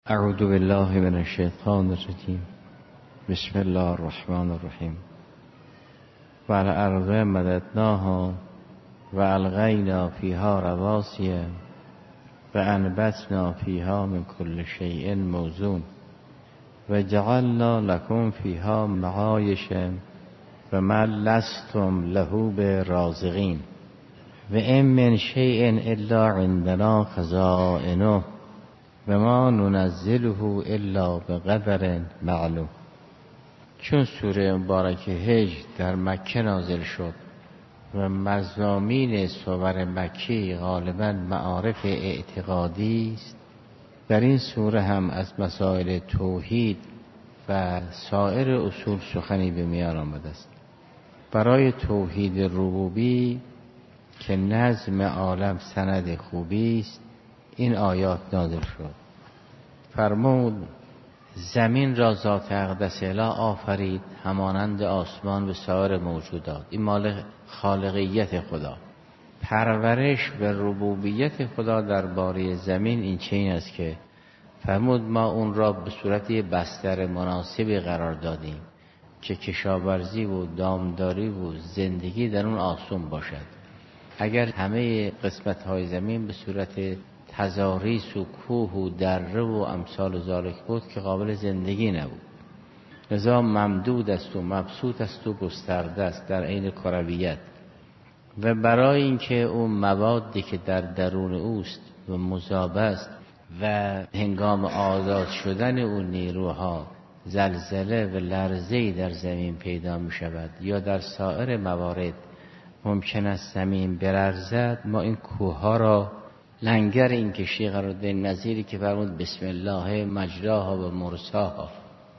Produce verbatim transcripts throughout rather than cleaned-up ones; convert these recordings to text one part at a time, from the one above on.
اعوذ بالله من الشیطان الرجیم. بسم الله الرحمن الرحیم. و الارض مددناها و الغینا فیها رواسی و انبتنا فیها من کل شیء موزون و جعلنا لکم فیها معایش و ما لستم له برازقین و ان من شیء الا عندنا خزائنه و ما ننزله الا بقدر معلوم. چون سوره مبارکه هجر در مکه نازل شد و مضامین سور مکی غالباً معارف اعتقادی است، در این سوره هم از مسائل توحید و سایر اصول سخنی به میان آمده است. برای توحید ربوبی که نظم عالم سند خوبی است، این آیات نازل شد. فرمود زمین را ذات اقدس اله آفرید همانند آسمان و سایر موجودات. این مال خالقیت خدا. پرورش و ربوبیت خدا درباره زمین این چنین است که فرمود ما اون را به صورت بستر مناسبی قرار دادیم که کشاورزی و دامداری و زندگی در اون آسون باشد. اگر همه قسمت‌های زمین به صورت تضاریس و کوه و دره و امثال ذالک بود که قابل زندگی نبود. لذا ممدود است و مبسوط است و گسترده است در عین کرویت. و برای اینکه اون موادی که در درون اوست و مذاب است و هنگام آزاد شدن اون نیروها زلزله و لرزه‌ای در زمین پیدا می شود یا در سایر موارد ممکن است زمین برزد، ما این کوه‌ها را لنگر این کشتی قرار دادیم، نظیری که فرمود بسم الله مجراها و مرساها،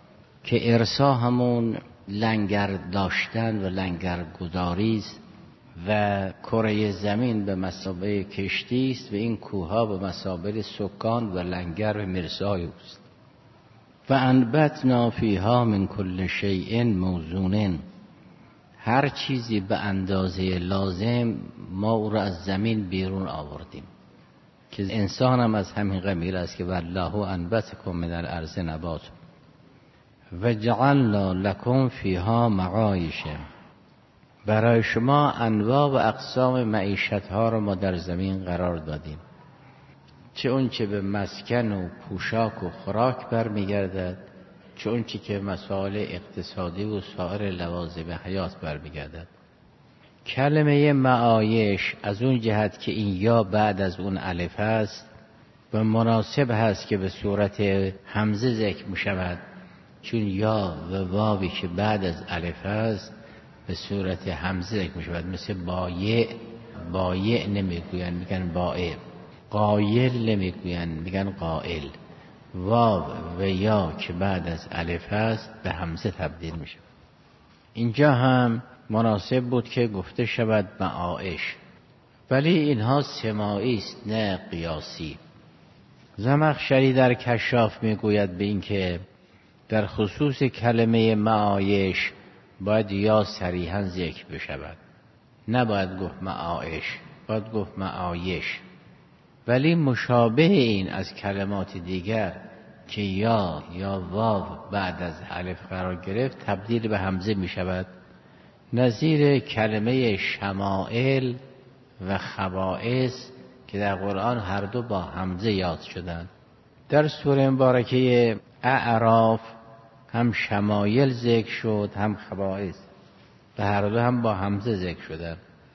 که ارسا همون لنگر داشتن و لنگر گذاری است و کره زمین به مثابه کشتی است و این کوه‌ها به مثابه سکان و لنگر و مرسای است. و انبتنا فیها من کل شیء موزون، هر چیزی به اندازه لازم ما او را از زمین بیرون آوردیم، که انسان هم از همین قبیل است که والله انبتکم من الارض نبات و جعلنا لکم فیها معایش، برای شما انواع و اقسام معیشت ها را ما در زمین قرار دادیم، چه اون چه به مسکن و پوشاک و خوراک برمیگردد، چه اون چه که مسائل اقتصادی و سایر لوازم حیات برمیگردد. کلمه معایش از اون جهت که این یا بعد از اون الف است و مناسب هست که به صورت همزه ذکر می شود، چون یا و واوی که بعد از الف است به صورت همزه ذکر می شود. مثل بایع، بایع نمی گوین میگن بایع، قایل نمی گوین میگن قائل. واو و یا که بعد از الف است به همزه تبدیل می شود. اینجا هم مناسب بود که گفته شود معایش، ولی اینها سماعی است نه قیاسی. زمخشری در کشاف میگوید به این که در خصوص کلمه معایش باید یا صریحا ذکر بشود، نباید گفت معایش، باید گفت معایش. ولی مشابه این از کلمات دیگر که یا یا واو بعد از الف قرار گرفت تبدیل به همزه می شود، نظیر کلمه شمائل و خبائث که در قرآن هر دو با همزه یاد شدند. در سوره مبارکه اعراف هم شمایل ذکر شد هم خبائث و هر دو هم با همزه ذکر شدند.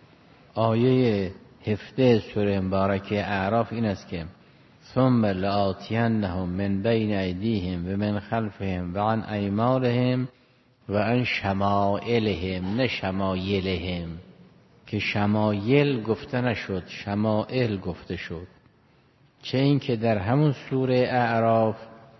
آیه هفده سوره مبارکه اعراف این است که ثم لآتینهم من بین ایدیهم و من خلفهم و عن ایمانهم و عن شمائلهم، نه شمایلهم، که شمایل گفته نشد، شمائل گفته شد. چه این که در همون سوره اعراف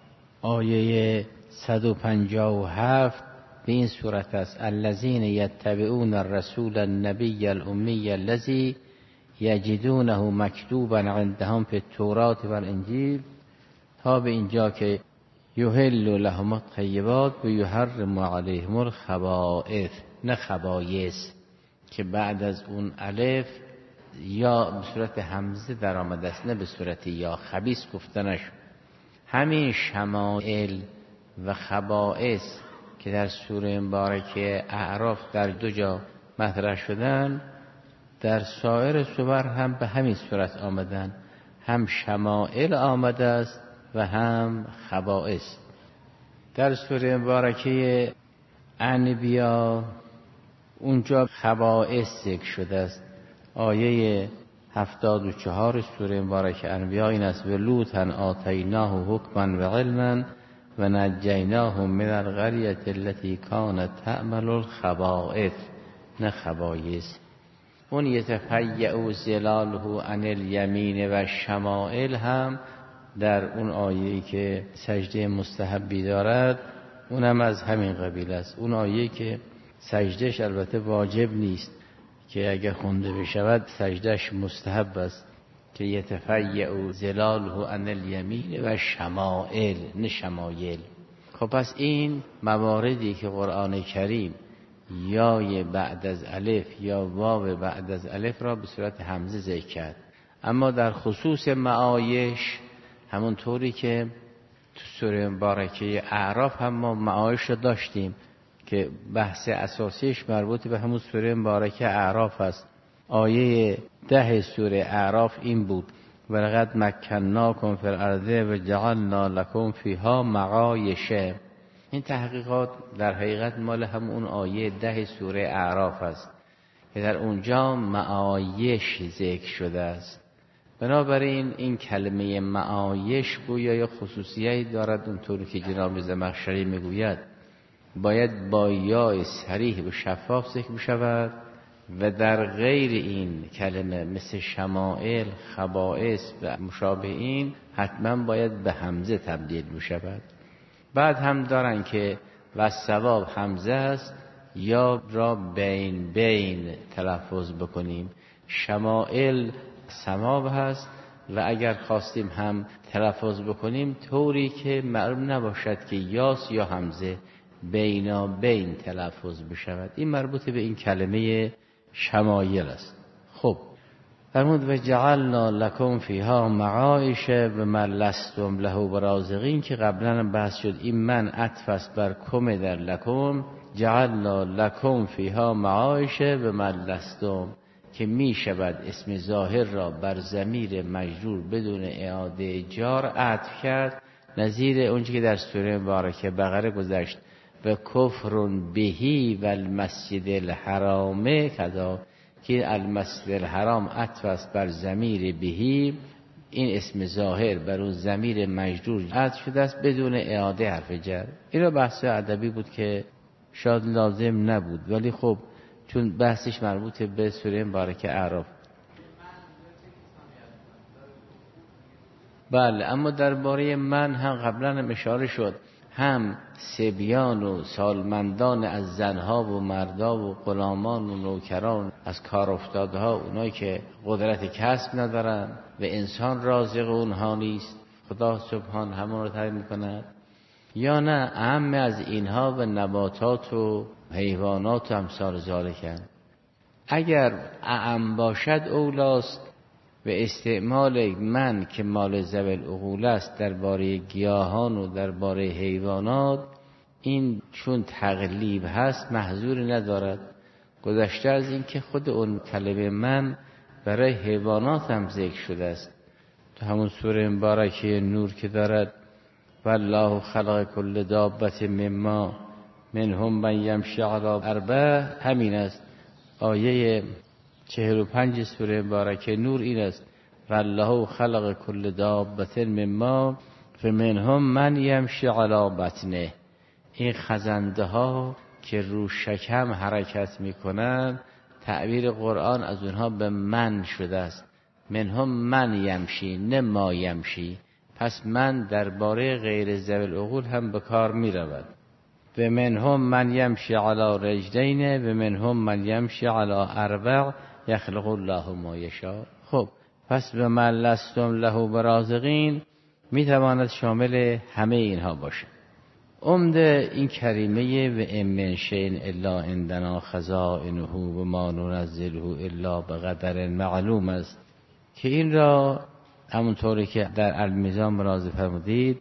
آیه صد و پنجاه و هفت به این صورت است الذین یتبعون الرسول النبی الامی الذی یجدونه مکتوبا عندهم فی التوراة والانجیل، تا به اینجا که یحل لهم الطیبات و یحرم علیهم الخبائث، نه خبایث، که بعد از اون الف یا به صورت همزه در آمده است نه به صورت یا. خبیث گفته نشد. همین شمائل و خبائث که در سوره مبارکه اعراف در دو جا مطرح شدن، در سایر سور هم به همین صورت آمدن، هم شمائل آمده است و هم خبائث. در سوره مبارکه انبیا اونجا خبائث ذکر شده است. آیه هفتاد و چهار سوره مبارکه انبیا این است: و لوطا آتیناه حکما و علما و نجیناه من القریة التي كانت تعمل الخبائث، نه خبایث. اون یتفیع ظلاله عن الیمین و شمائل هم در اون آیه‌ای که سجده مستحبی دارد اونم از همین قبیل است. اون آیه‌ای که سجدهش البته واجب نیست، که اگر خونده بشود سجدهش مستحب است، که یتفیع ظلاله عن الیمین و شمائل، نه شمایل. خب پس این مواردی که قرآن کریم یای بعد از الف یا واو بعد از الف را به صورت همزه ذکر کرد، اما در خصوص معایش همون طوری که تو سوره مبارکه اعراف هم ما معایش رو داشتیم که بحث اساسیش مربوط به همون سوره مبارکه اعراف است. آیه ده سوره اعراف این بود: ولقد مکناکم فی الارض و جعلنا لکم فیها معایش. این تحقیقات در حقیقت مال همون آیه ده سوره اعراف است که در اونجا معایش ذکر شده است. بنابراین این کلمه معایش گویا یا خصوصیتی دارد، اونطوری که جناب زمخشری میگوید باید با یا صریح و شفاف ذکر بشود و در غیر این کلمه مثل شمائل، خبائث و مشابه این حتما باید به همزه تبدیل بشود. بعد هم دارن که و ثواب همزه است، یا را بین بین تلفظ بکنیم. شمائل ثواب هست و اگر خواستیم هم تلفظ بکنیم طوری که معلوم نباشد که یاس یا همزه، بینا بین تلفظ بشود. این مربوط به این کلمه شمایل است. خب فرمود و جعلنا لکم فیها معایش و من لستم له برازقین، که قبلا بحث شد این من عطف است بر کم در لکم. جعلنا لکم فیها معایش و من لستم، که می شود اسم ظاهر را بر ضمیر مجرور بدون اعاده جار عطف کرد، نظیر اونچه که در سوره مبارکه بقره گذشت: و کفر بهی و المسجد الحرام کذا، که المسجد الحرام عطف است بر ضمیر بهی، این اسم ظاهر بر اون ضمیر مجرور عطف شده است بدون اعاده حرف جر. این را بحث ادبی بود که شاید لازم نبود، ولی خب چون بحثش مربوط به سوره مبارکه اعراف. بله، اما درباره من هم قبلا هم اشاره شد، هم صبیان و سالمندان از زنها و مردا و غلامان و نوکران از کار افتادها، اونایی که قدرت کسب ندارن و انسان رازق اونها نیست، خدا سبحان همون رو تعیین میکند، یا نه اهم از اینها و نباتات و حیوانات و امثال ذالک. اگر اعم باشد اولاست و استعمال من که مال ذوی العقول است درباره گیاهان و درباره حیوانات، این چون تقلیب هست محظوری ندارد، گذشته از این که خود اون کلمه من برای حیوانات هم ذکر شده است. تو همون سوره مبارکه نور که دارد والله خلق کل دابت مما منهم من یمشی علی اربع، همین است. آیه چهل و پنج سوره مبارکه نور این است: والله خلق کل دابت مما فمنهم من یمشی علی بطنه. این خزنده ها که رو شکم حرکت میکنن، تعبیر قرآن از اونها به من شده است. منهم من یمشی، نه ما یمشی. پس من درباره غیر ذوی العقول هم به کار می رود. و منهم من یمشی علی رجلین و منهم من یمشی علی اربع یخلق الله ما یشاء. خب پس به من لستم له برازقین می تواند شامل همه اینها باشه. عمده این کریمه و ام من شیء الا عندنا خزائنه و ما ننزله الا بقدر معلوم است، که این را همونطوری که در المیزان ملاحظه فرمودید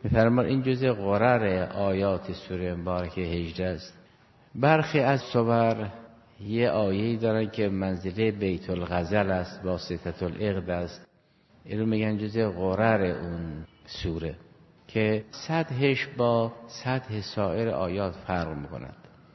می‌فرماد این جزء غرر آیات سوره مبارکه هجده است. برخی از صور یه آیه‌ای دارن که منزله بیت الغزل است، واسطة العقد است، اینو میگن جزء غرر اون سوره که سطحش با سطح سایر آیات فرق می‌کند.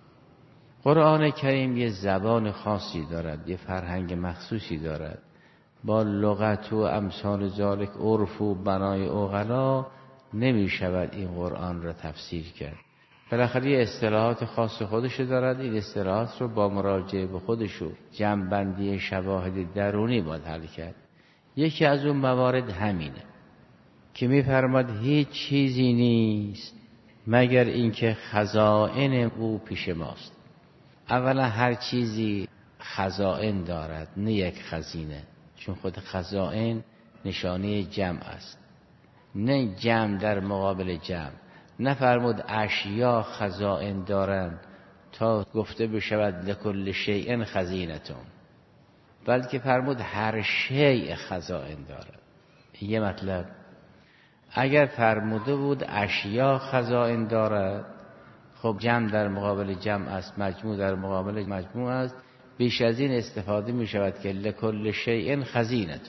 قرآن کریم یه زبان خاصی دارد، یه فرهنگ مخصوصی دارد، با لغت و امثال ذالک، عرف و بنای عقلا نمی شود این قرآن را تفسیر کرد. بالاخره یه اصطلاحات خاص خودش دارد، این اصطلاحات رو با مراجعه به خودش و جمع‌بندی شواهد درونی باید حل کرد. یکی از اون موارد همینه که می‌فرماد هیچ چیزی نیست مگر اینکه خزائن او پیش ماست. اولا هر چیزی خزائن دارد، نه یک خزینه، چون خود خزائن نشانه جمع است، نه جمع در مقابل جمع. نفرمود اشیا خزائن دارند تا گفته بشود لکل شیء خزینتون، بلکه فرمود هر شیء خزائن دارد. یه مطلب. اگر فرموده بود اشیا خزائن دارد، خب جمع در مقابل جمع است، مجموع در مقابل مجموع است، بیش از این استفاده می شود که لکل شیء خزینتون.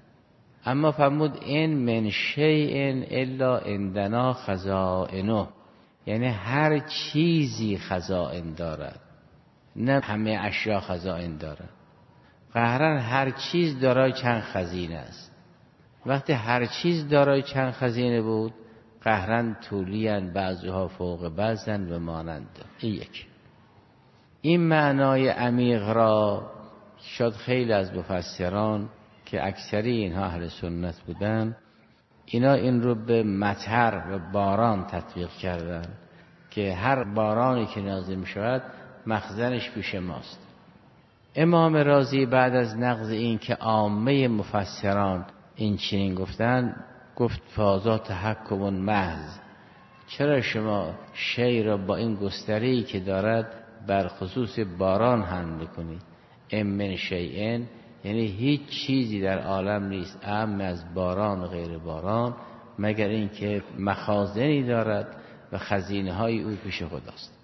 اما فرمود این من شیء الا عندنا خزائنه، یعنی هر چیزی خزائن دارد، نه همه اشیا خزائن دارد. قهرن هر چیز دارای چند خزینه است. وقتی هر چیز دارای چند خزینه بود، قهرن طولیان بعضها فوق بعضن و مانند. این یک. این معنای عمیق را شاید خیلی از مفسران که اکثری اینها اهل سنت بودن، اینا این رو به مطر و باران تطبیق کردن که هر بارانی که نازل می شود مخزنش پیش ماست. امام رازی بعد از نقض این که عامه مفسران این چنین گفتن، گفت فازا تحکم محض. چرا شما شی را با این گستره‌ای که دارد بر خصوص باران حمل کنید؟ ام من شیئن، یعنی هیچ چیزی در عالم نیست اعم از باران و غیر باران، مگر اینکه مخازنی دارد و خزینه های او پیش خداست.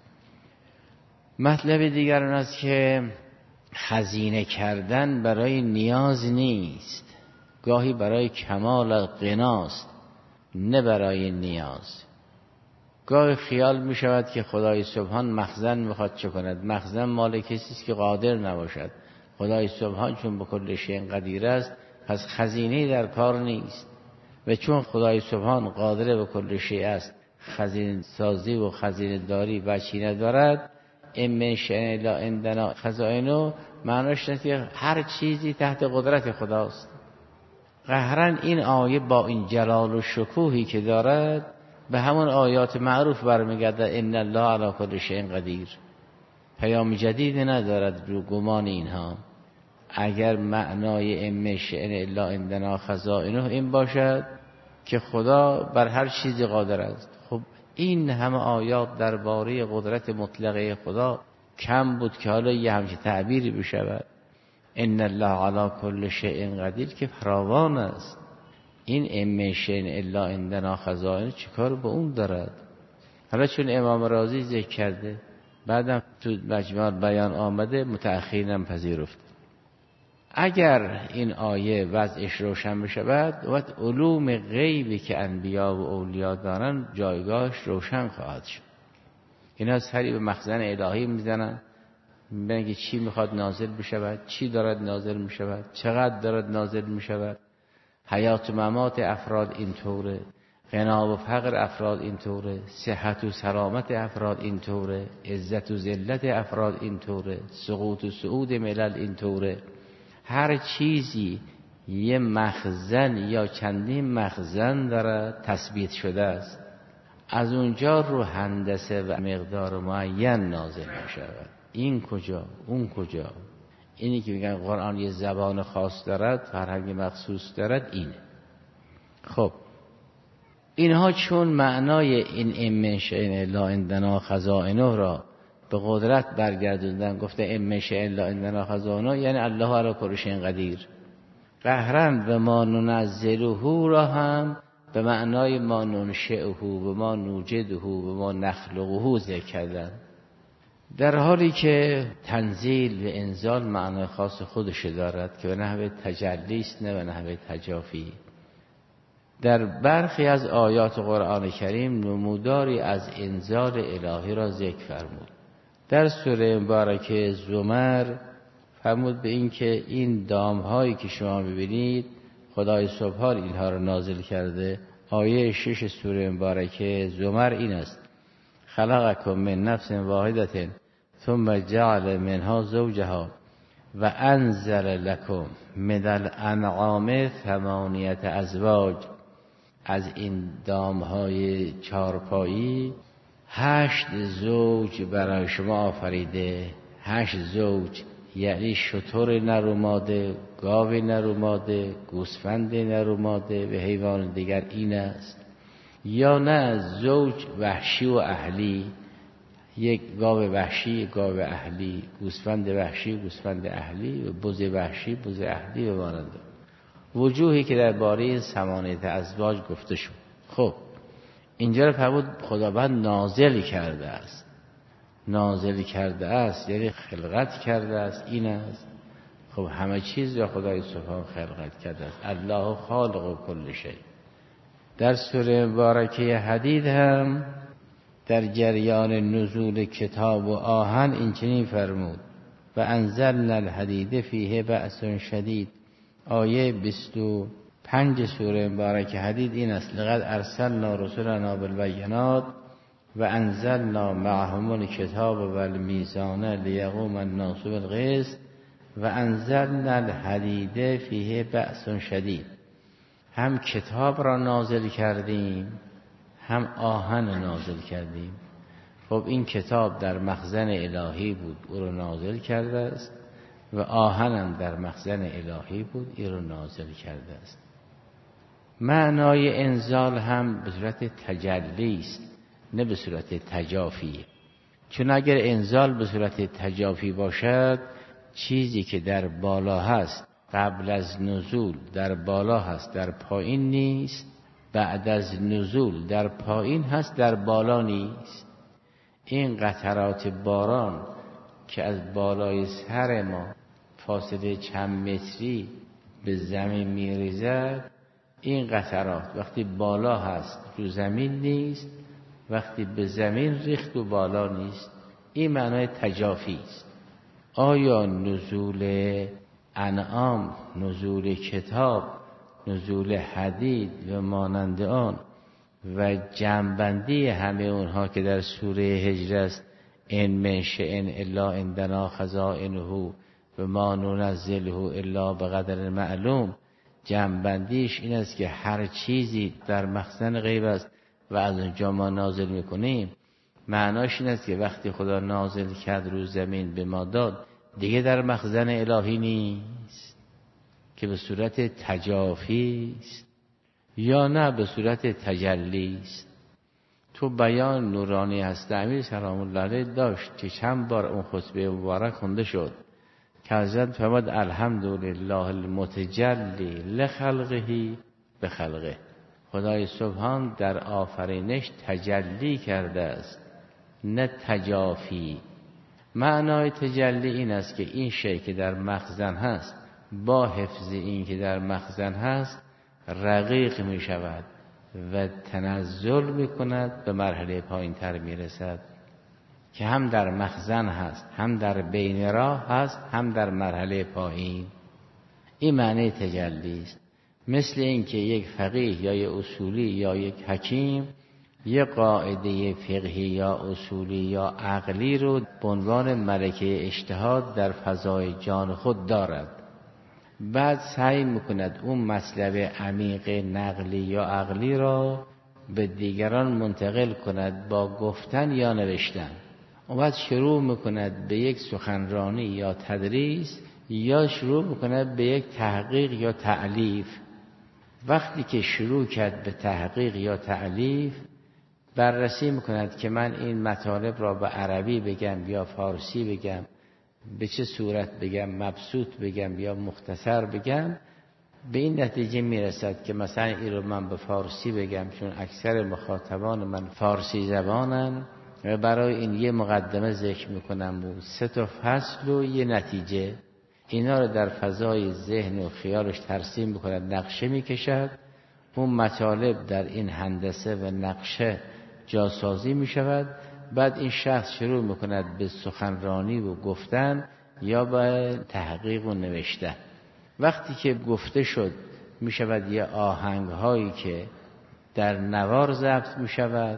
مطلب دیگر آن است که خزینه کردن برای نیاز نیست، گاهی برای کمال غناست، نه برای نیاز. گاهی خیال می شود که خدای سبحان مخزن میخواد چه کند؟ مخزن مال کسی است که قادر نباشد. خدای سبحان چون به کل شیء قدیر است، پس خزینه در کار نیست. و چون خدای سبحان قادر به کل شیء است، خزینه سازی و خزینه داری بچی ندارد. این من شیء الا عندنا خزائنه، معناش اینه که هر چیزی تحت قدرت خداست. قهرن این آیه با این جلال و شکوهی که دارد به همون آیات معروف برمیگردد، ان الله علی کل شیء قدیر. پیام جدید ندارد رو گمان اینها. اگر معنای ام شئن الا عندنا خزائنه این باشد که خدا بر هر چیزی قادر است، خب این همه آیات درباره قدرت مطلقه خدا کم بود که حالا یه همچین تعبیری بشود؟ ان الله علی کل شیء قدیر که فراوان است. این ام شئن الا عندنا خزائنه چیکار به اون دارد؟ حالا چون امام رازی ذکر کرده، بعدم تو مجموع بیان آمده، متأخرینم پذیرفت. اگر این آیه وضعش روشن بشود، وقت علوم غیبی که انبیا و اولیا دارن جایگاهش روشن خواهد شد. اینا سری به مخزن الهی میزنن، میگن که چی میخواد نازل بشود، چی دارد نازل میشود، چقدر دارد نازل میشود. حیات و ممات افراد اینطوره، غنا و فقر افراد اینطوره، صحت و سلامت افراد اینطوره، عزت و ذلت افراد اینطوره، سقوط و صعود ملل اینطوره. هر چیزی یه مخزن یا چندین مخزن داره تثبیت شده است. از اونجا رو هندسه و مقدار معین نازل می شود. این کجا اون کجا. اینی که میگن قرآن یه زبان خاص دارد، فرهنگ مخصوص دارد، اینه. خب اینها چون معنای این ام شئن الا عندنا خزائنه را به قدرت برگردوندن، گفته ام شئن الا عندنا خزائنه یعنی الله علی کل شیء قدیر. قهرن و ما ننزله را هم به معنای ما ننشئه و ما نوجده و ما نخلقه ذکر کردن، در حالی که تنزیل و انزال معنای خاص خودش دارد که به نحو تجلی است نه به نحو تجافی. در برخی از آیات قرآن کریم نموداری از انزال الهی را ذکر فرمود. در سوره مبارکه زمر فرمود به این که این دامهایی که شما ببینید خدای سبحان اینها را نازل کرده. آیه شش سوره مبارکه زمر این است: خلقکم من نفس واحدة ثم جعل منها زوجها و انزل لکم من الانعام ثمانیة ازواج. از این دامهای چارپایی هشت زوج برای شما آفریده. هشت زوج یعنی شتر نر و ماده، گاو نر و ماده، گوسفند نر و ماده و حیوان دیگر این است. یا نه زوج وحشی و اهلی، یک گاو وحشی، یک گاو اهلی، گوسفند وحشی، گوسفند اهلی و بز وحشی، بز اهلی و مانند وجوهی که در باره ثمانیة ازواج گفته شد. خب اینجا رو فرمود خداوند نازل کرده است. نازل کرده است یعنی خلقت کرده است. این است خب همه چیز را خدای سبحان خلقت کرده است. الله خالق کل شیء. در سوره مبارکه حدید هم در جریان نزول کتاب و آهن این چنین فرمود: و انزلنا الحدید فیه بأس شدید. آیه بیست و پنج سوره مبارکه حدید این است: لقد ارسلنا رسلنا بالبینات و انزلنا معهم الکتاب والمیزان لیقوم الناس بالقسط و انزلنا الحدید فیه بأس شدید. هم کتاب را نازل کردیم هم آهن نازل کردیم. خب این کتاب در مخزن الهی بود، او رو نازل کرده است و آهنم در مخزن الهی بود، این رو نازل کرده است. معنای انزال هم به صورت تجلی است نه به صورت تجافی. چون اگر انزال به صورت تجافی باشد، چیزی که در بالا هست قبل از نزول در بالا هست در پایین نیست، بعد از نزول در پایین هست در بالا نیست. این قطرات باران که از بالای سر ما فاصله چند متری به زمین میریزد، این قطرات وقتی بالا هست رو زمین نیست، وقتی به زمین ریخت و بالا نیست. این معنای تجافی است. آیا نزول انعام، نزول کتاب، نزول حدید و مانند آن و جمع‌بندی همه اونها که در سوره هجر است: ان من شیء الا عندنا خزائنه و ما ننزله الا بقدر معلوم، جمع‌بندیش این است که هر چیزی در مخزن غیب است و از اونجا ما نازل میکنیم. معناش این است که وقتی خدا نازل کرد رو زمین به ما داد، دیگه در مخزن الهی نیست که به صورت تجافی است یا نه به صورت تجلی است. تو بیان نورانی هست امیر سلام الله علیه داشت که چند بار اون خطبه مبارک خونده شد که حضرت فرمود الحمدلله المتجلی لخلقه بخلقه. خدای سبحان در آفرینش تجلی کرده است نه تجافی. معنای تجلی این است که این شی که در مخزن هست با حفظ این که در مخزن هست رقیق می شود و تنزل می کند، به مرحله پایین تر می رسد که هم در مخزن هست، هم در بین راه هست، هم در مرحله پایین. این معنی تجلی است. مثل این که یک فقیه یا یک اصولی یا یک حکیم یک قاعده فقهی یا اصولی یا عقلی رو به عنوان ملکه اجتهاد در فضای جان خود دارد، بعد سعی میکند اون مطلب عمیق نقلی یا عقلی را به دیگران منتقل کند با گفتن یا نوشتن. اون بعد شروع میکند به یک سخنرانی یا تدریس یا شروع میکند به یک تحقیق یا تألیف. وقتی که شروع کرد به تحقیق یا تألیف، بررسی میکند که من این مطالب را به عربی بگم یا فارسی بگم، به چه صورت بگم، مبسوط بگم یا مختصر بگم. به این نتیجه میرسد که مثلا این رو من به فارسی بگم، چون اکثر مخاطبان من فارسی زبانن و برای این یه مقدمه ذکر میکنم بود سه تا فصل و یه نتیجه، اینا رو در فضای ذهن و خیالش ترسیم میکند، نقشه میکشد، اون مطالب در این هندسه و نقشه جاسازی میشود. بعد این شخص شروع میکند به سخنرانی و گفتن یا به تحقیق و نوشتن. وقتی که گفته شد میشود یه آهنگ هایی که در نوار ضبط میشود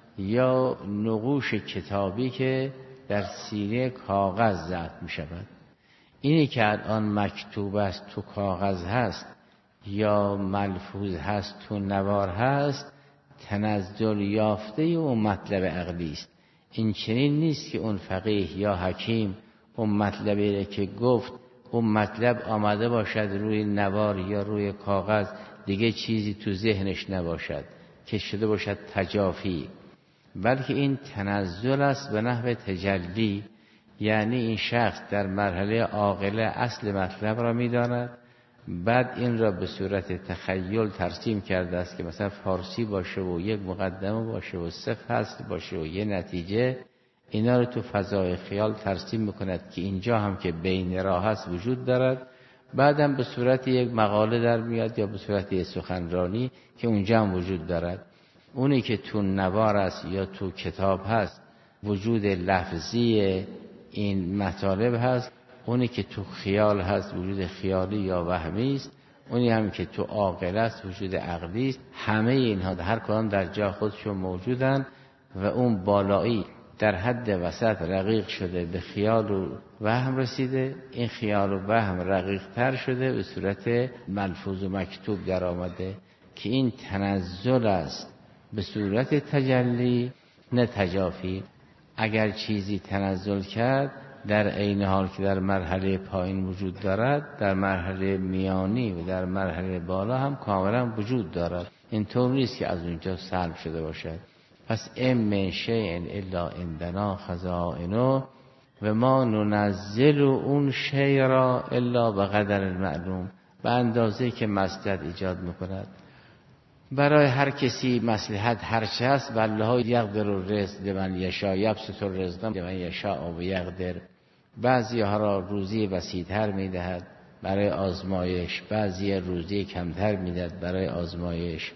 یا نقوش کتابی که در سینه کاغذ ضبط میشود. اینی که الان مکتوب است تو کاغذ هست یا ملفوظ هست تو نوار هست، تنزل یافته اون مطلب عقلی است. این چنین نیست که اون فقیه یا حکیم اون مطلبی که گفت اون مطلب آمده باشد روی نوار یا روی کاغذ، دیگه چیزی تو ذهنش نباشد که شده باشد تجافی، بلکه این تنزل است به نحو تجلی. یعنی این شخص در مرحله عاقله اصل مطلب را می‌داند، بعد این را به صورت تخیل ترسیم کرده است که مثلا فارسی باشه و یک مقدمه باشه و سه فصل باشه و یه نتیجه. اینا رو تو فضای خیال ترسیم میکند که اینجا هم که بین راه هست وجود دارد، بعدم به صورت یک مقاله در میاد یا به صورت یک سخنرانی که اونجا هم وجود دارد. اونی که تو نوار است یا تو کتاب هست وجود لفظی این مطالب هست، اونی که تو خیال هست وجود خیالی یا وهمی است، اونی هم که تو عاقل است وجود عقلی است. همه اینها هر کدام در جا خودشون موجودند و اون بالایی در حد وسط رقیق شده به خیال و وهم رسیده، این خیال و وهم رقیق تر شده به صورت ملفوظ و مکتوب در آمده که این تنزل است به صورت تجلی نه تجافی. اگر چیزی تنزل کرد در عین حال که در مرحله پایین وجود دارد، در مرحله میانی و در مرحله بالا هم کاملا وجود دارد. این طور نیست که از اونجا سلب شده باشد. پس ام من شیء الا عندنا خزائنه و ما ننزل اون شیء را الا به قدر معلوم، به اندازه که مصلحت ایجاد میکند. برای هر کسی مصلحت هرچه هست، والله یقدر الرزق لمن یشاء یبسط الرزق لمن یشاء و یقدر. بعضی ها را روزی وسیع‌تر میدهد برای آزمایش، بعضی روزی کمتر میدهد برای آزمایش.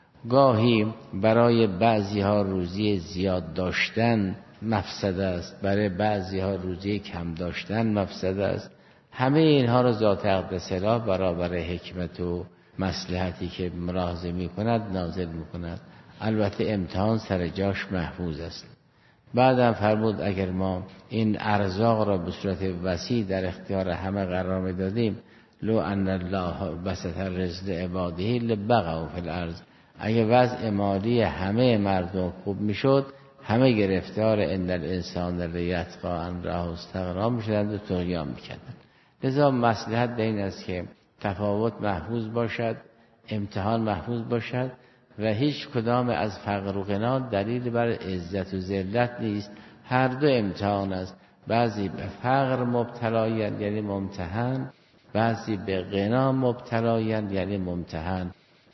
گاهی برای بعضی ها روزی زیاد داشتن مفسد است، برای بعضی ها روزی کم داشتن مفسد است. همه اینها را ذات اقدس الله برابر حکمت و مصلحتی که ملاحظه می کند نازل می کند. البته امتحان سر جاش محفوظ است. بعدم فرمود اگر ما این ارزاق را به صورت وسیع در اختیار همه قرار می دادیم، لو ان الله بسط الرزق لعباده لبغوا فی الارض، اگه وضع مالی همه مردم خوب میشد، همه گرفتار ان الانسان لیطغی ان رآه استغنا میشدند و طغیان میکردند. لذا مصلحت این است که تفاوت محفوظ باشد، امتحان محفوظ باشد و هیچ کدام از فقر و غنا دلیل بر عزت و ذلت نیست. هر دو امتحان است. بعضی به فقر مبتلایند یعنی ممتحن، بعضی به غنا مبتلایند یعنی ممتحن.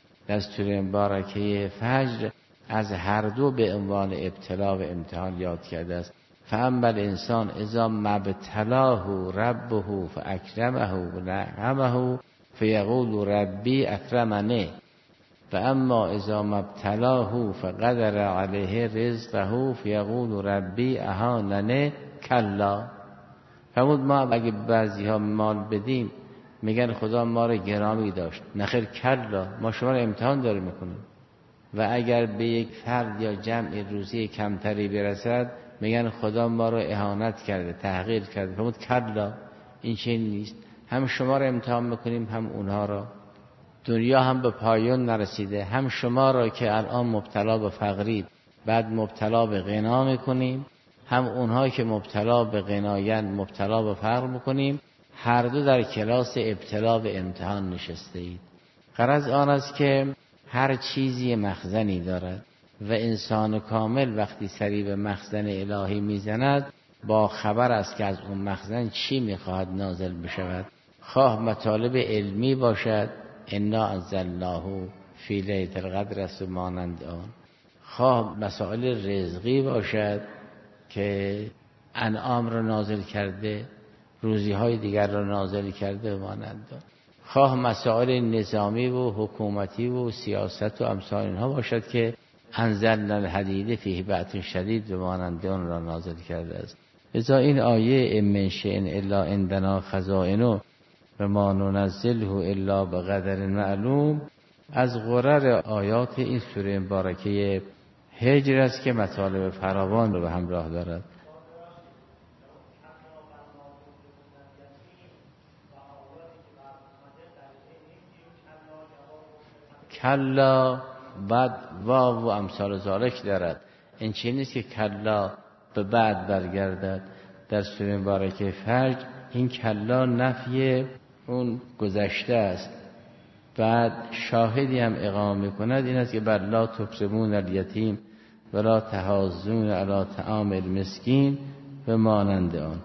دستور مبارکه فجر از هر دو به عنوان ابتلا و امتحان یاد کرده است. فاما الانسان اذا مبتلاه ربه فاکرمه و نعمه فیقول ربی اکرمنه و اما اذا مبتلاه فقدر علیه رزقه فیقول ربی اهاننه کلا. فرمود ما اگه بعضی ها مال بدیم میگن خدا ما رو گرامی داشت، نخیر کلا، ما شما رو امتحان داره میکنیم. و اگر به یک فرد یا جمع روزی کمتری برسد میگن خدا ما رو اهانت کرده، تحقیر کرده. فرمود کلا، این چنین نیست. هم شما رو امتحان میکنیم هم اونها رو. دنیا هم به پایان نرسیده، هم شما را که الان مبتلا به فقرید بعد مبتلا به غنا میکنیم، هم اونها که مبتلا به غنایان مبتلا به فقر میکنیم. هر دو در کلاس ابتلا و امتحان نشسته اید. غرض آن است که هر چیزی مخزنی دارد و انسان کامل وقتی سری به مخزن الهی میزند با خبر است که از اون مخزن چی میخواهد نازل بشود. خواه مطالب علمی باشد انا انزلناه فی لیلة القدر است و مانند آن. خواه مسائل رزقی باشد که انعام را نازل کرده، روزی های دیگر را نازل کرده و مانند آن. خواه مسائل نظامی و حکومتی و سیاست و امثال اینها باشد که انزلنا الحدید فیه بأس شدید و مانند آن را نازل کرده است. لذا این آیه ام من شیء الا عندنا خزائنه و ما ننزله الا بقدر معلوم از غرر آیات این سوره مبارکه هجر است که مطالب فراوان رو به همراه دارد. کلا بعد واو و امثال ذالک دارد. این چیزی نیست که کلا به بعد برگردد. در سوره مبارکه فجر این کلا نفی اون گذشته است. بعد شاهدی هم اقامه میکند، این است که بر لا تکرمون الیتیم ولا تحاضون علی طعام المسکین و مانند آن.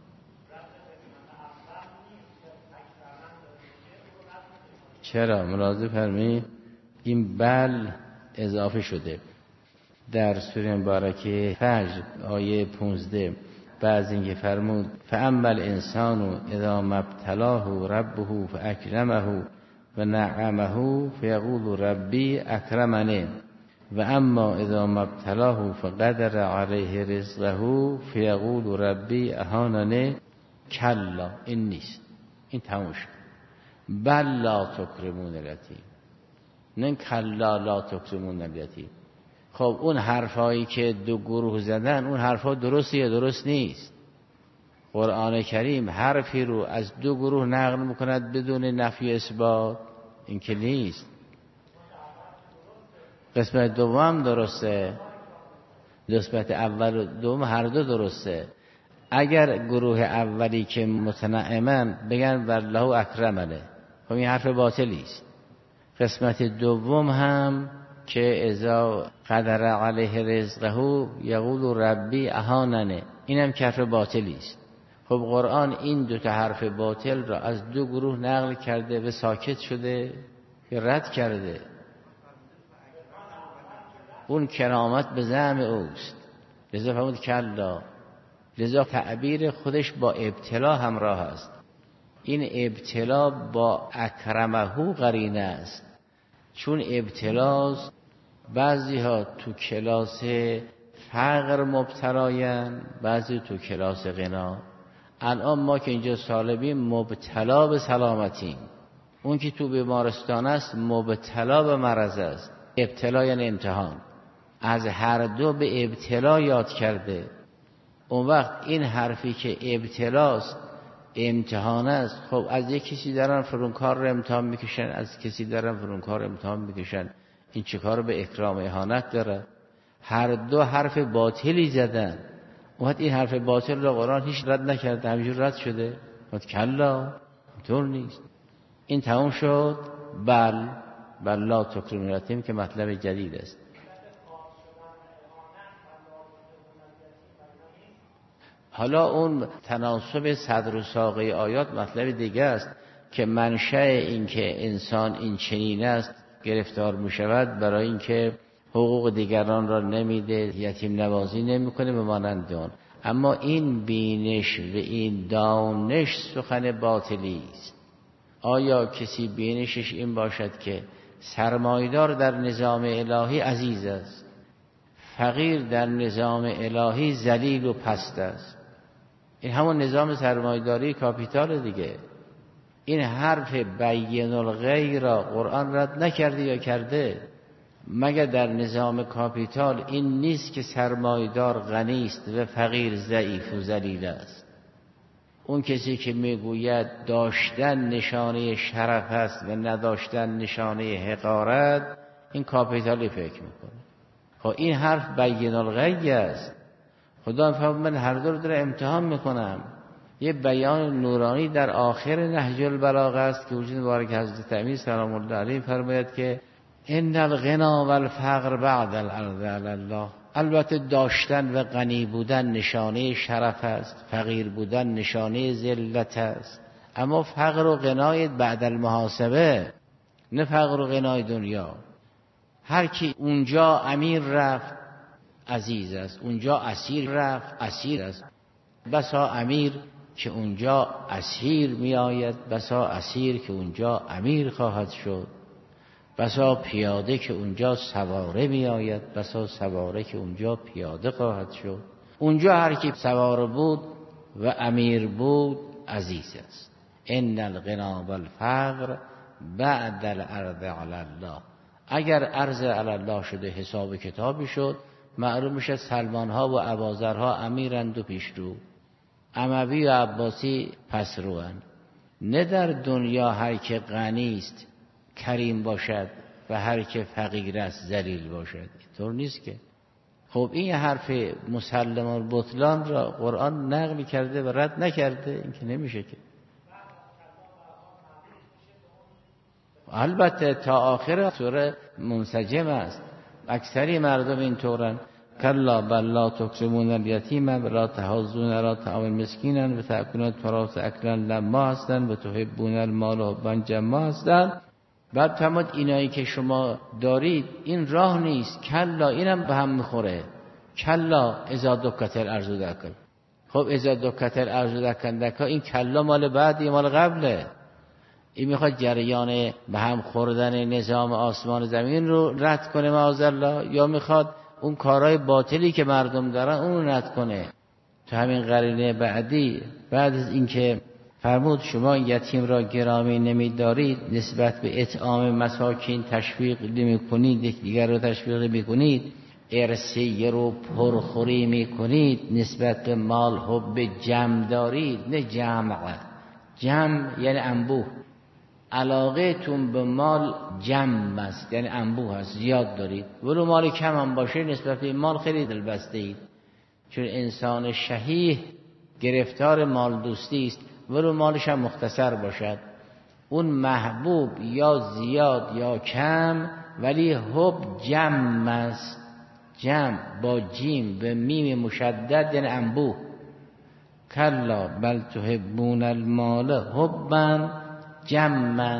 چرا؟ ملاحظه فرمایید این بل اضافه شده در سوره مبارکه فجر آیه پانزده. بعض اینکه فرمود فاما الانسان اذا ما ابتلاه ربه فاکرمه و نعمه فیقول ربی اکرمنه و اما اذا ما ابتلاه فقدر علیه رزقه فیقول ربی اهاننه. کلا این نیست، این تموم شد. بل لا تکرمون الیتیم، نه کلا لا تکرمون الیتیم. خب اون حرفایی که دو گروه زدن اون حرفا درسته یا درست نیست؟ قرآن کریم حرفی رو از دو گروه نقل میکند بدون نفی اثبات؟ این که نیست. قسمت دوم درسته، قسمت اول و دوم هر دو درسته. اگر گروه اولی که متنعمن بگن والله اکرمنه، خب این حرف باطلی است. قسمت دوم هم که اذا قدر علیه رزقه یقول ربی اهاننه، این هم حرف باطلی است. خب قرآن این دو تا حرف باطل را از دو گروه نقل کرده و ساکت شده که رد کرده. اون کرامت به زعم اوست، لذا فرمود کلا. لذا تعبیر خودش با ابتلا همراه است. این ابتلا با اکرمه قرینه است، چون ابتلاست بعضی ها تو کلاس فقر مبتلاین، بعضی تو کلاس غنا. الان ما که اینجا سالبیم مبتلا به سلامتیم، اون که تو بیمارستان است مبتلا به مرض است. ابتلا یعنی امتحان، از هر دو به ابتلا یاد کرده. اون وقت این حرفی که ابتلاست امتحان است، خب از یک کسی دارن فرونکار رو امتحان میکشن، از کسی دارن فرونکار رو امتحان میکشن، این چه کار به اکرام اهانت داره؟ هر دو حرف باطلی زدن. اون وقت این حرف باطل رو قرآن هیچ رد نکرده، همینجور رد شده. وقت کلا اینطور نیست. این تموم شد. بل بل لا تکرمون الیتیم که مطلب جدید است. حالا اون تناسب صدر و ساقه آیات مطلب دیگه است که منشأ این که انسان این چنین است گرفتار می شود برای اینکه حقوق دیگران را نمیده، یتیم نوازی نمی کنه به مانند آن. اما این بینش و این دانش سخن باطلی است. آیا کسی بینشش این باشد که سرمایدار در نظام الهی عزیز است، فقیر در نظام الهی ذلیل و پست است؟ این همون نظام سرمایداری کاپیتال دیگه. این حرف بین الغی را قرآن رد نکرده یا کرده؟ مگر در نظام کاپیتال این نیست که سرمایدار غنی است و فقیر ضعیف و ذلیل است؟ اون کسی که میگوید داشتن نشانه شرف است و نداشتن نشانه حقارت، این کاپیتالی فکر میکنه. خب این حرف بین الغی است. خدا فرمود من هر دو رو داره امتحان میکنم. یه بیان نورانی در آخر نهج البلاغه است که وجود مبارک حضرت امیر سلام الله علیه فرماید که ان الغنا والفقر بعد الارض علی الله. البته داشتن و غنی بودن نشانه شرف است، فقیر بودن نشانه ذلت است، اما فقر و غنای بعد المحاسبه. نه فقر و غنای دنیا. هر کی اونجا امیر رفت عزیز است، اونجا اسیر رفت اسیر است. بسا امیر که اونجا اسیر می آید، بسا اسیر که اونجا امیر خواهد شد. بسا پیاده که اونجا سواره می آید، بسا سواره که اونجا پیاده خواهد شد. اونجا هر کی سوار بود و امیر بود عزیز است. ان الغنا والفقر بعد الارض علی الله. اگر عرض علی الله شده حساب کتابی شد، معلوم میشه سلمان ها و ابوذرها امیرند و پیشرو، اموی و عباسی پس روند. نه در دنیا هر که غنی است کریم باشد و هر که فقیر است ذلیل باشد. اینطور نیست که. خب این حرف مسلم البطلان را قرآن نقل کرده و رد نکرده، این که نمیشه که. البته تا آخر سوره منسجم است. اکثری مردم اینطورن. کلا بل لا تکرمون الیتیم ولا تحاضون علی طعام المسکین و تأکلون التراث اکلا لما هستن و تحبون المال حبا جما هستن. بعد فرمود اینایی که شما دارید این راه نیست. کلا، اینم به هم میخوره. کلا اذا دکت الارض دکا. خب اذا دکت الارض دکا دکا، این کلا مال بعدی مال قبله. این میخواد جریان به هم خوردن نظام آسمان زمین رو رد کنه معاذالله، یا میخواد اون کارهای باطلی که مردم دارن اون رد کنه. تو همین قرینه بعدی بعد از اینکه فرمود شما یتیم را گرامی نمی‌دارید، نسبت به اطعام مساکین تشویق نمی‌کنید، یکدیگر را تشویق نمی‌کنید، ارثیه رو پرخوری می‌کنید، نسبت به مال حب جمع دارید، نه جمع. جمع یعنی انبوه. علاقه تون به مال جمع است، یعنی انبوه است، زیاد دارید. ولو مال کم هم باشه نسبت به مال خیلی دلبسته اید. چون انسان شحیح گرفتار مال دوستی است، ولو مالش هم مختصر باشد. اون محبوب یا زیاد یا کم، ولی حب جمع است. جمع با جیم به میم مشدد یعنی انبوه. کلا بل تحبون المال حبا جمعا.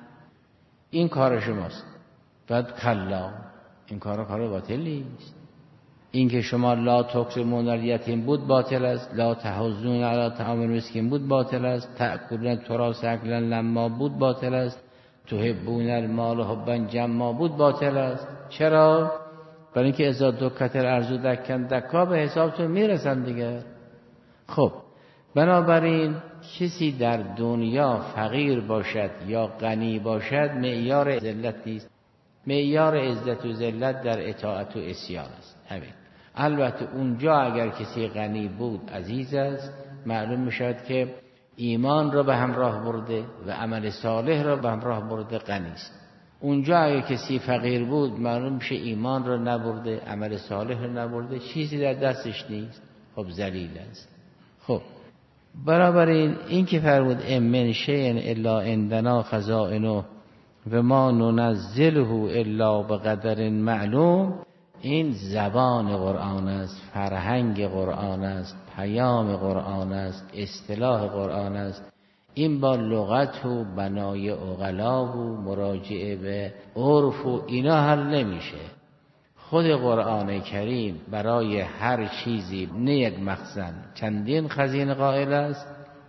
این کار شماست. بعد کلا، این کار کار باطلی است. این که شما لا تکرمون الیتیم بود باطل است، لا تحاضون علی طعام المسکین بود باطل است، تأکلون التراث اکلا لما بود باطل است، تحبون المال حبا جما بود باطل است. چرا؟ برای اینکه اذا دکت الارض دکا دکا به حسابتون میرسن دیگه. خب بنابراین کسی در دنیا فقیر باشد یا غنی باشد معیار ذلت نیست. معیار عزت و ذلت در اطاعت و عصیان است. همین. البته اونجا اگر کسی غنی بود عزیز است، معلوم میشود که ایمان را به همراه برده و عمل صالح را به همراه برده غنی است. اونجا اگر کسی فقیر بود معلوم میشه ایمان را نبرده، عمل صالح را نبرده، چیزی در دستش نیست. خب ذلیل است. خب بنابراین این که فرمود ام من شیء الا عندنا خزائنه و ما ننزله الا بقدر معلوم، این زبان قرآن است، فرهنگ قرآن است، پیام قرآن است، اصطلاح قرآن است. این با لغت و بنای عقلا و مراجعه به عرف و اینا حل نمیشه. خود قرآن کریم برای هر چیزی نه یک مخزن چندین خزینه قائل است.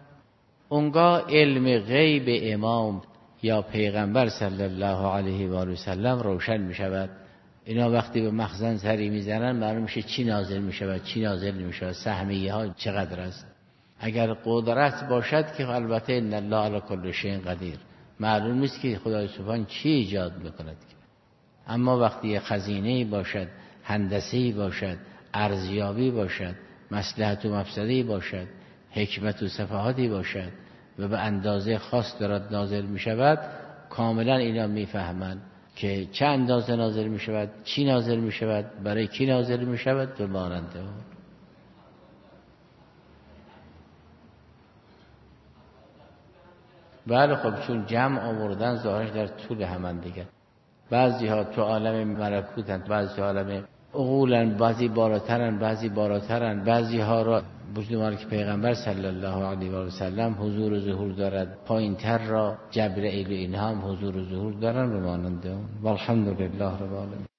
اونگاه علم غیب امام یا پیغمبر صلی الله علیه و آله و سلم روشن می شود. اینا وقتی به مخزن سری میزنن معلوم میشه چی نازل می شود چی نازل نمی شود، سهمیه ها چقدر است. اگر قدرت باشد که البته ان الله علی کل شیء قدیر، معلوم نیست که خدای سبحان چی ایجاد میکند. اما وقتی خزینه‌ای باشد، هندسه‌ای باشد، ارزیابی باشد، مصلحت و مفسده‌ای باشد، حکمت و صفاحاتی باشد و به اندازه خاص دارد نازل می شود، کاملا اینا میفهمند که چه اندازه نازل می شود، چی نازل می شود، برای کی نازل می شود و ماننده اون. بله خب چون جمع آوردن ظاهرش در طول همان دیگه. بعضی ها تو عالم ملکوتند، بعضی عالم عقولن، بعضی بالاترن بعضی بالاترن، بعضی ها را بجنوار که پیغمبر صلی الله علیه و سلم حضور و ظهور دارد، پایین تر را جبرئیل و اینها هم حضور و ظهور دارن و مانند اون. والحمد لله رب العالمین.